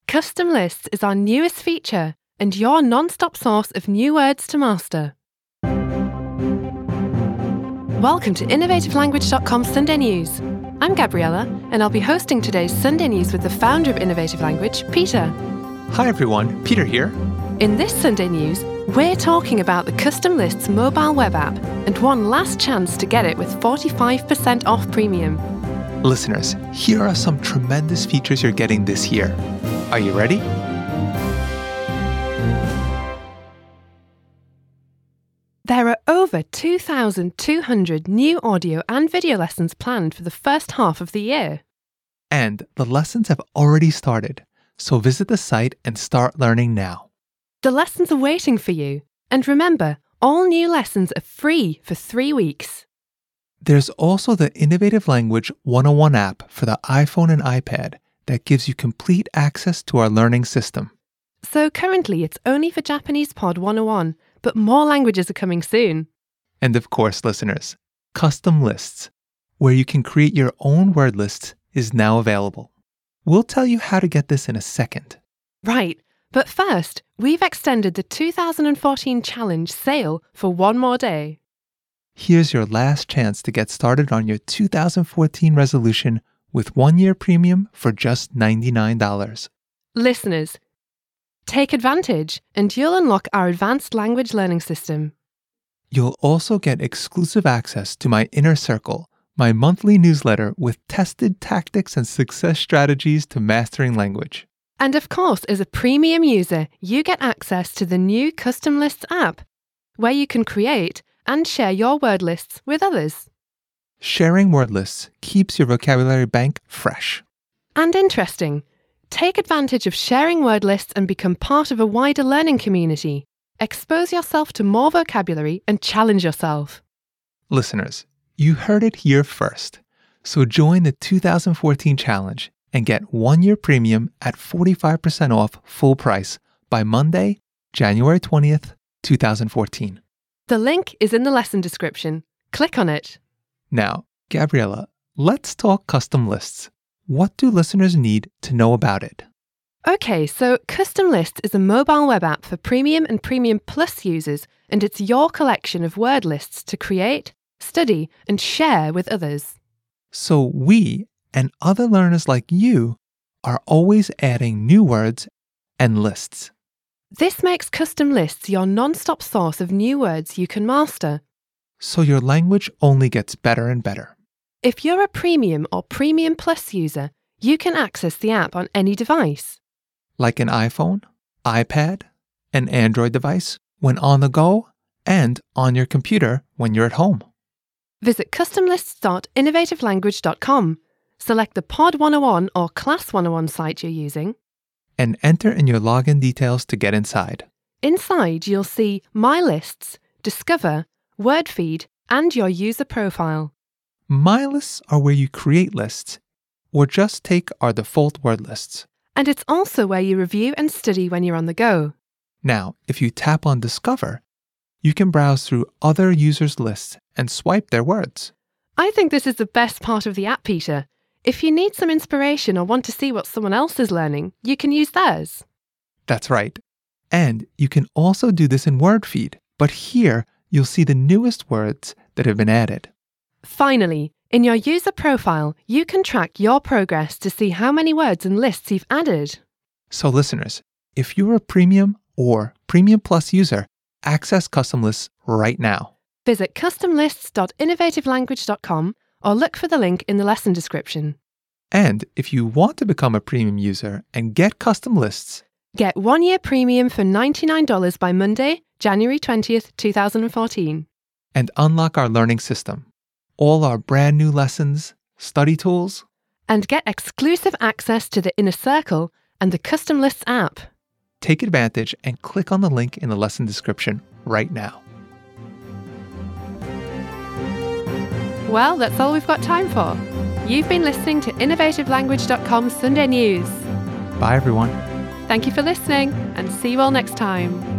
Custom Lists is our newest feature and your non-stop source of new words to master. Welcome to InnovativeLanguage.com Sunday News. I'm Gabriella, and I'll be hosting today's Sunday News with the founder of Innovative Language, Peter. Hi everyone, Peter here. In this Sunday News, we're talking about the Custom Lists mobile web app and one last chance to get it with 45% off premium. Listeners, here are some tremendous features you're getting this year. Are you ready? There are over 2,200 new audio and video lessons planned for the first half of the year. And the lessons have already started, so visit the site and start learning now. The lessons are waiting for you. And remember, all new lessons are free for 3 weeks. There's also the Innovative Language 101 app for the iPhone and iPad that gives you complete access to our learning system. So currently it's only for Japanese Pod 101, but more languages are coming soon. And of course, listeners, Custom Lists, where you can create your own word lists, is now available. We'll tell you how to get this in a second. Right, but first, we've extended the 2014 Challenge sale for one more day. Here's your last chance to get started on your 2014 resolution with 1-year premium for just $99. Listeners, take advantage and you'll unlock our advanced language learning system. You'll also get exclusive access to my Inner Circle, my monthly newsletter with tested tactics and success strategies to mastering language. And of course, as a premium user, you get access to the new Custom Lists app, where you can create and share your word lists with others. Sharing word lists keeps your vocabulary bank fresh. And interesting. Take advantage of sharing word lists and become part of a wider learning community. Expose yourself to more vocabulary and challenge yourself. Listeners, you heard it here first. So join the 2014 Challenge and get 1-year premium at 45% off full price by Monday, January 20th, 2014. The link is in the lesson description. Click on it. Now, Gabriella, let's talk Custom Lists. What do listeners need to know about it? Okay, so Custom Lists is a mobile web app for Premium and Premium Plus users, and it's your collection of word lists to create, study, and share with others. So we and other learners like you are always adding new words and lists. This makes Custom Lists your non-stop source of new words you can master. So your language only gets better and better. If you're a Premium or Premium Plus user, you can access the app on any device. Like an iPhone, iPad, an Android device when on the go, and on your computer when you're at home. Visit customlists.innovativelanguage.com, select the Pod 101 or Class 101 site you're using, and enter in your login details to get inside. Inside, you'll see My Lists, Discover, Word Feed, and your user profile. My Lists are where you create lists, or just take our default word lists. And it's also where you review and study when you're on the go. Now, if you tap on Discover, you can browse through other users' lists and swipe their words. I think this is the best part of the app, Peter. If you need some inspiration or want to see what someone else is learning, you can use theirs. That's right. And you can also do this in Word Feed, but here you'll see the newest words that have been added. Finally, in your user profile, you can track your progress to see how many words and lists you've added. So listeners, if you're a Premium or Premium Plus user, access Custom Lists right now. Visit customlists.innovativelanguage.com or look for the link in the lesson description. And if you want to become a Premium user and get Custom Lists, get 1-year premium for $99 by Monday, January 20th, 2014. And unlock our learning system, all our brand new lessons, study tools, and get exclusive access to the Inner Circle and the Custom Lists app. Take advantage and click on the link in the lesson description right now. Well, that's all we've got time for. You've been listening to InnovativeLanguage.com Sunday News. Bye, everyone. Thank you for listening, and see you all next time.